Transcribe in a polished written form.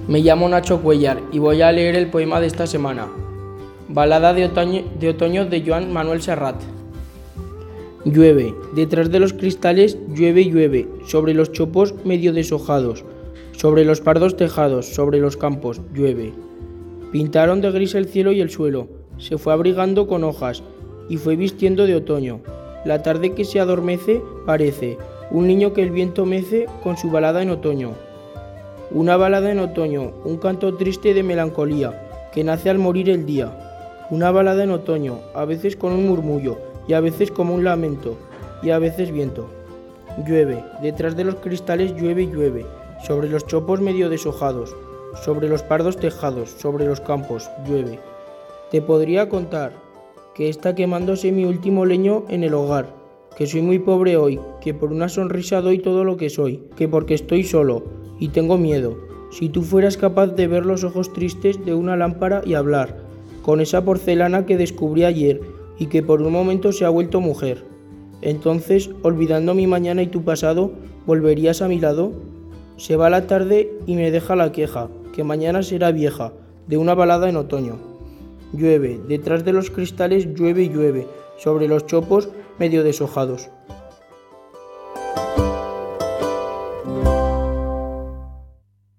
Me llamo Nacho Cuellar y voy a leer el poema de esta semana. Balada de otoño de Joan Manuel Serrat. Llueve, detrás de los cristales llueve y llueve, sobre los chopos medio deshojados, sobre los pardos tejados, sobre los campos, llueve. Pintaron de gris el cielo y el suelo, se fue abrigando con hojas y fue vistiendo de otoño. La tarde que se adormece parece un niño que el viento mece con su balada en otoño. Una balada en otoño, un canto triste de melancolía, que nace al morir el día. Una balada en otoño, a veces con un murmullo, y a veces como un lamento, y a veces viento. Llueve, detrás de los cristales llueve y llueve, sobre los chopos medio deshojados, sobre los pardos tejados, sobre los campos, llueve. Te podría contar que está quemándose mi último leño en el hogar, que soy muy pobre hoy, que por una sonrisa doy todo lo que soy, que porque estoy solo y tengo miedo. Si tú fueras capaz de ver los ojos tristes de una lámpara y hablar con esa porcelana que descubrí ayer y que por un momento se ha vuelto mujer, entonces, olvidando mi mañana y tu pasado, ¿volverías a mi lado? Se va la tarde y me deja la queja, que mañana será vieja, de una balada en otoño. Llueve, detrás de los cristales llueve y llueve, sobre los chopos medio deshojados.